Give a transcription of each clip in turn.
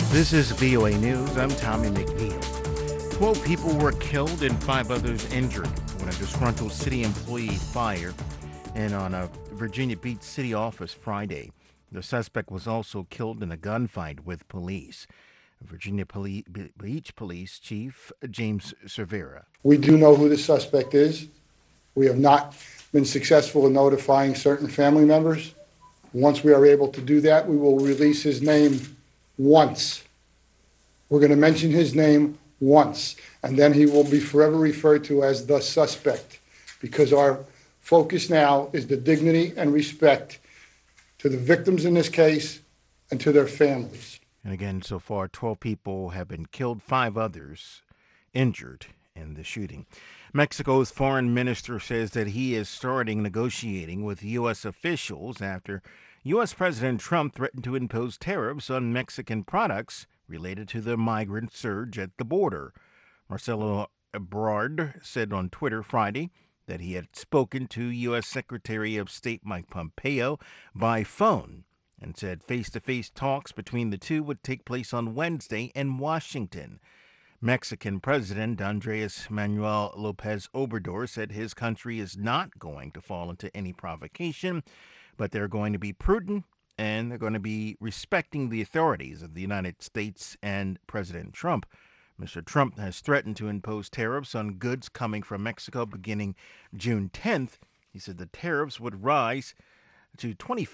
This is VOA News. I'm Tommy McNeil. 12 people were killed and 5 others injured when a disgruntled city employee fired in on a Virginia Beach city office Friday. The suspect was also killed in a gunfight with police. Virginia Beach Police Chief James Cervera. We do know who the suspect is. We have not been successful in notifying certain family members. Once we are able to do that, we will release his name once. We're going to mention his name once, and then he will be forever referred to as the suspect, because our focus now is the dignity and respect to the victims in this case and to their families. And again, so far, 12 people have been killed, 5 others injured in the shooting. Mexico's foreign minister says that he is starting negotiating with U.S. officials after U.S. President Trump threatened to impose tariffs on Mexican products related to the migrant surge at the border. Marcelo Ebrard said on Twitter Friday that he had spoken to U.S. Secretary of State Mike Pompeo by phone and said face-to-face talks between the two would take place on Wednesday in Washington. Mexican President Andres Manuel Lopez Obrador said his country is not going to fall into any provocation, but they're going to be prudent and they're going to be respecting the authorities of the United States and President Trump. Mr. Trump has threatened to impose tariffs on goods coming from Mexico beginning June 10th. He said the tariffs would rise to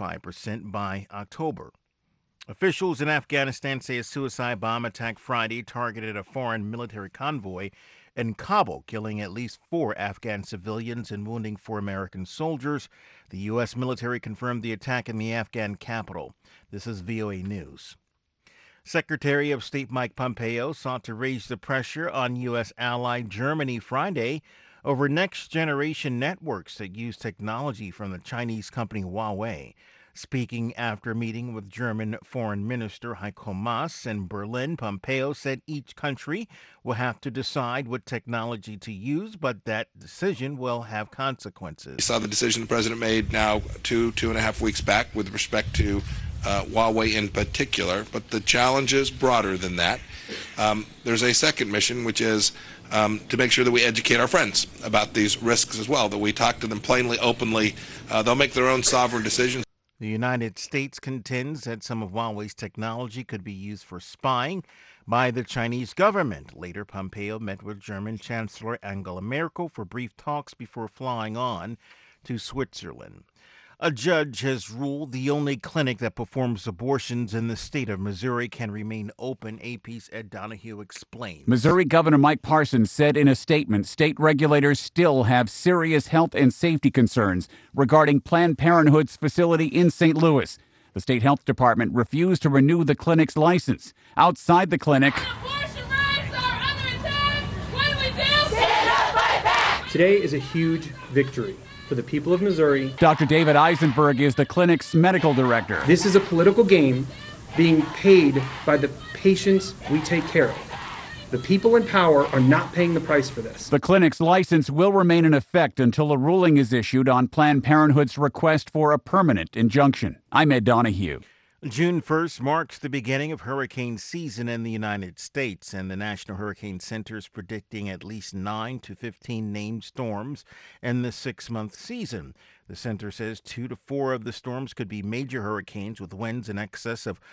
25% by October. Officials in Afghanistan say a suicide bomb attack Friday targeted a foreign military convoy in Kabul, killing at least 4 Afghan civilians and wounding 4 American soldiers. The U.S. military confirmed the attack in the Afghan capital. This is VOA News. Secretary of State Mike Pompeo sought to raise the pressure on U.S. ally Germany Friday over next-generation networks that use technology from the Chinese company Huawei. Speaking after a meeting with German Foreign Minister Heiko Maas in Berlin, Pompeo said each country will have to decide what technology to use, but that decision will have consequences. We saw the decision the president made now 2.5 weeks back with respect to Huawei in particular, but the challenge is broader than that. There's a second mission, which is to make sure that we educate our friends about these risks as well, that we talk to them plainly, openly. They'll make their own sovereign decisions. The United States contends that some of Huawei's technology could be used for spying by the Chinese government. Later, Pompeo met with German Chancellor Angela Merkel for brief talks before flying on to Switzerland. A judge has ruled the only clinic that performs abortions in the state of Missouri can remain open, AP's Ed Donahue explained. Missouri Governor Mike Parson said in a statement state regulators still have serious health and safety concerns regarding Planned Parenthood's facility in St. Louis. The state health department refused to renew the clinic's license. Outside the clinic, abortion rights are under attack. What do we do? Stand up, fight back. Today is a huge victory for the people of Missouri. Dr. David Eisenberg is the clinic's medical director. This is a political game being paid by the patients we take care of. The people in power are not paying the price for this. The clinic's license will remain in effect until a ruling is issued on Planned Parenthood's request for a permanent injunction. I'm Ed Donahue. June 1st marks the beginning of hurricane season in the United States, and the National Hurricane Center is predicting at least 9 to 15 named storms in the 6-month season. The center says 2 to 4 of the storms could be major hurricanes with winds in excess of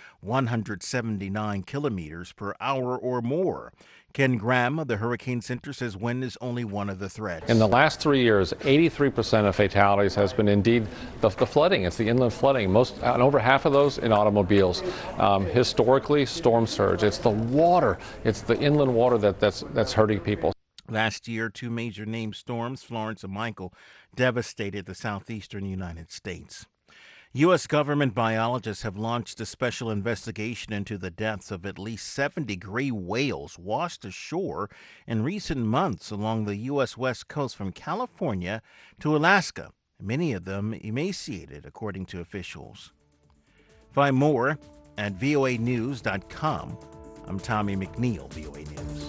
179 kilometers per hour or more. Ken Graham of the Hurricane Center says wind is only one of the threats. In the last 3 years, 83% of fatalities has been indeed the flooding. It's the inland flooding, and over half of those in automobiles. Historically, storm surge. It's the water. It's the inland water that's hurting people. Last year, 2 major named storms, Florence and Michael, devastated the southeastern United States. U.S. government biologists have launched a special investigation into the deaths of at least 70 gray whales washed ashore in recent months along the U.S. West Coast from California to Alaska, many of them emaciated, according to officials. Find more at voanews.com. I'm Tommy McNeil, VOA News.